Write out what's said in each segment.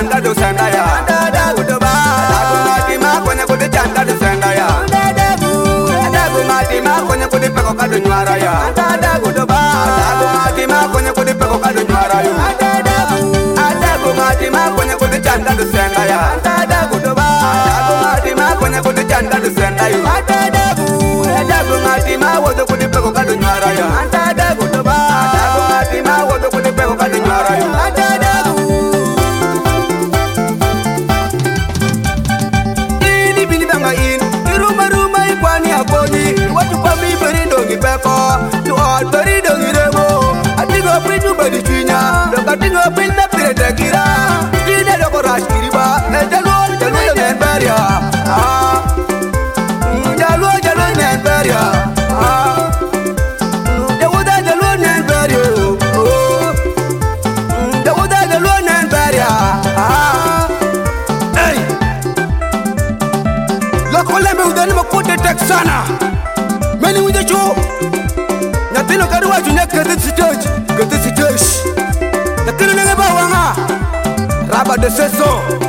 chanda do senda ya adabu do ba adabu mati ma kwenye kudi chanda do senda ya adabu mati ma kwenye kudi peko kado nywara ya adabu do ba adabu mati ma kwenye kudi peko kado nywara ya adabu mati ma kwenye kudi chanda do senda ya adabu do ba adabu mati ma kwenye kudi chanda do senda ya adabu mati ma wodo kudi peko kado nywara ya adabu do ba adabu mati ma wodo kudi peko kado nywara ya watu kwa mi berido ngipeko tu all berido ngiremo atigo pinyu bedi chinya doka tingo pinna pirete kira ide doko rash kiriba jalu nemberia jalu nemberia dawuda jalu nemberia dawuda jalu nemberia hey loko lembe udani makote texana meni wuje cho nyatino karuwa junya kete stage nyatino nenge ba wanga raba de seso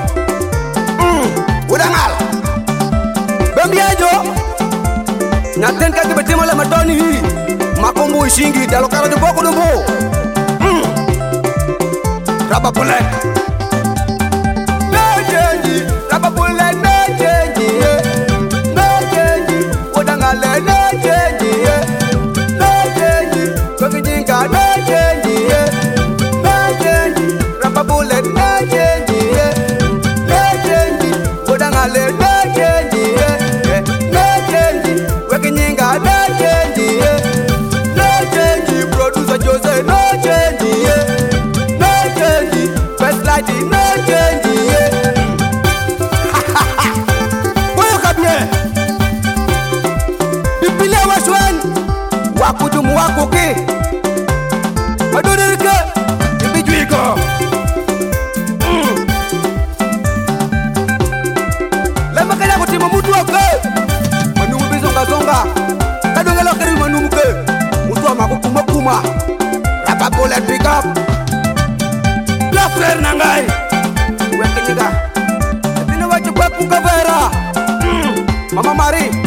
udangal bambiajo nyaten ka ke betimo la matoni hi makombo shingi dalo kara de boko dombo raba pole najeji raba pole najeji udangal wakudumu wakuki maduririke ibijuiko lema kaya kutimu mutu wake manumu bizonga kadongelo kiri manumu ke mutu wa makukuma rapapole pick up la frère nangai weke nyiga epino wachukwe kukavera Mama Marie